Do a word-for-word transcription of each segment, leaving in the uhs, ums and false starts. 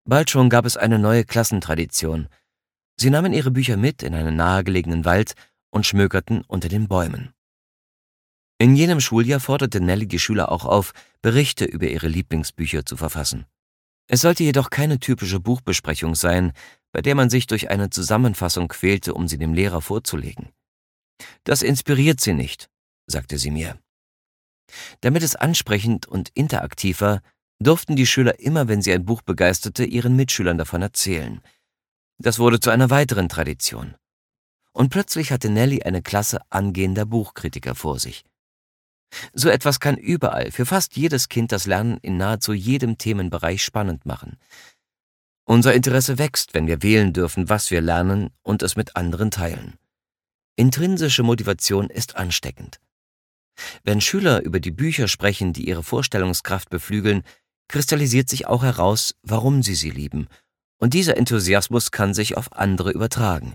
Bald schon gab es eine neue Klassentradition. Sie nahmen ihre Bücher mit in einen nahegelegenen Wald und schmökerten unter den Bäumen. In jenem Schuljahr forderte Nellie die Schüler auch auf, Berichte über ihre Lieblingsbücher zu verfassen. Es sollte jedoch keine typische Buchbesprechung sein, bei der man sich durch eine Zusammenfassung quälte, um sie dem Lehrer vorzulegen. Das inspiriert sie nicht, sagte sie mir. Damit es ansprechend und interaktiv war, durften die Schüler immer, wenn sie ein Buch begeisterte, ihren Mitschülern davon erzählen. Das wurde zu einer weiteren Tradition. Und plötzlich hatte Nellie eine Klasse angehender Buchkritiker vor sich. So etwas kann überall, für fast jedes Kind, das Lernen in nahezu jedem Themenbereich spannend machen. Unser Interesse wächst, wenn wir wählen dürfen, was wir lernen und es mit anderen teilen. Intrinsische Motivation ist ansteckend. Wenn Schüler über die Bücher sprechen, die ihre Vorstellungskraft beflügeln, kristallisiert sich auch heraus, warum sie sie lieben, und dieser Enthusiasmus kann sich auf andere übertragen.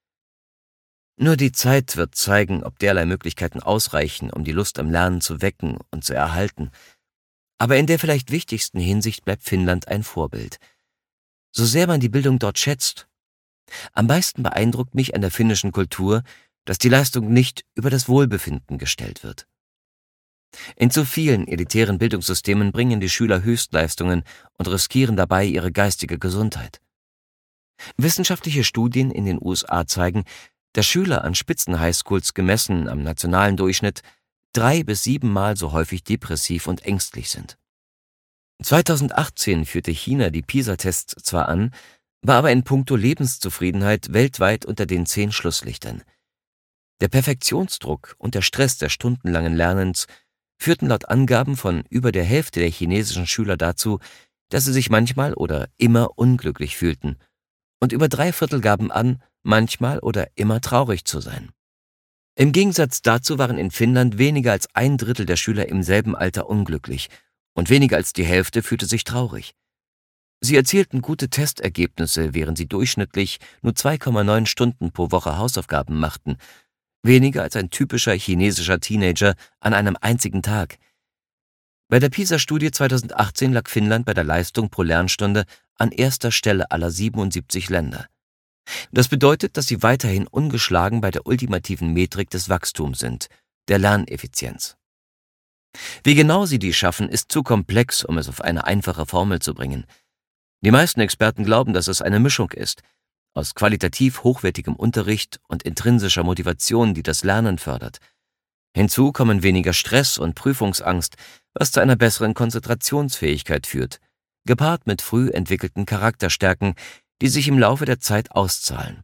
Nur die Zeit wird zeigen, ob derlei Möglichkeiten ausreichen, um die Lust am Lernen zu wecken und zu erhalten. Aber in der vielleicht wichtigsten Hinsicht bleibt Finnland ein Vorbild. So sehr man die Bildung dort schätzt, am meisten beeindruckt mich an der finnischen Kultur, dass die Leistung nicht über das Wohlbefinden gestellt wird. In zu vielen elitären Bildungssystemen bringen die Schüler Höchstleistungen und riskieren dabei ihre geistige Gesundheit. Wissenschaftliche Studien in den U S A zeigen, dass Schüler an Spitzen-Highschools gemessen am nationalen Durchschnitt drei- bis siebenmal so häufig depressiv und ängstlich sind. zweitausendachtzehn führte China die PISA-Tests zwar an, war aber in puncto Lebenszufriedenheit weltweit unter den zehn Schlusslichtern. Der Perfektionsdruck und der Stress des stundenlangen Lernens führten laut Angaben von über der Hälfte der chinesischen Schüler dazu, dass sie sich manchmal oder immer unglücklich fühlten, und über drei Viertel gaben an, manchmal oder immer traurig zu sein. Im Gegensatz dazu waren in Finnland weniger als ein Drittel der Schüler im selben Alter unglücklich und weniger als die Hälfte fühlte sich traurig. Sie erzielten gute Testergebnisse, während sie durchschnittlich nur zwei Komma neun Stunden pro Woche Hausaufgaben machten, weniger als ein typischer chinesischer Teenager an einem einzigen Tag. Bei der PISA-Studie zweitausendachtzehn lag Finnland bei der Leistung pro Lernstunde an erster Stelle aller siebenundsiebzig Länder. Das bedeutet, dass sie weiterhin ungeschlagen bei der ultimativen Metrik des Wachstums sind, der Lerneffizienz. Wie genau sie dies schaffen, ist zu komplex, um es auf eine einfache Formel zu bringen. Die meisten Experten glauben, dass es eine Mischung ist, aus qualitativ hochwertigem Unterricht und intrinsischer Motivation, die das Lernen fördert. Hinzu kommen weniger Stress und Prüfungsangst, was zu einer besseren Konzentrationsfähigkeit führt, gepaart mit früh entwickelten Charakterstärken, die sich im Laufe der Zeit auszahlen.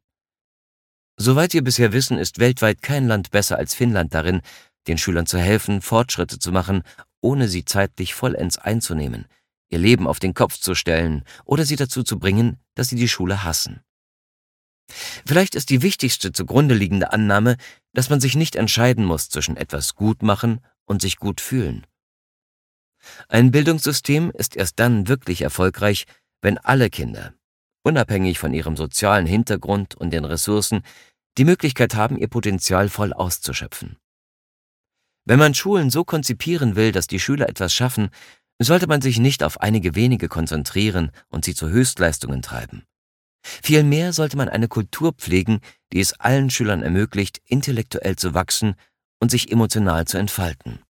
Soweit wir bisher wissen, ist weltweit kein Land besser als Finnland darin, den Schülern zu helfen, Fortschritte zu machen, ohne sie zeitlich vollends einzunehmen, ihr Leben auf den Kopf zu stellen oder sie dazu zu bringen, dass sie die Schule hassen. Vielleicht ist die wichtigste zugrunde liegende Annahme, dass man sich nicht entscheiden muss zwischen etwas gut machen und sich gut fühlen. Ein Bildungssystem ist erst dann wirklich erfolgreich, wenn alle Kinder, unabhängig von ihrem sozialen Hintergrund und den Ressourcen, die Möglichkeit haben, ihr Potenzial voll auszuschöpfen. Wenn man Schulen so konzipieren will, dass die Schüler etwas schaffen, sollte man sich nicht auf einige wenige konzentrieren und sie zu Höchstleistungen treiben. Vielmehr sollte man eine Kultur pflegen, die es allen Schülern ermöglicht, intellektuell zu wachsen und sich emotional zu entfalten.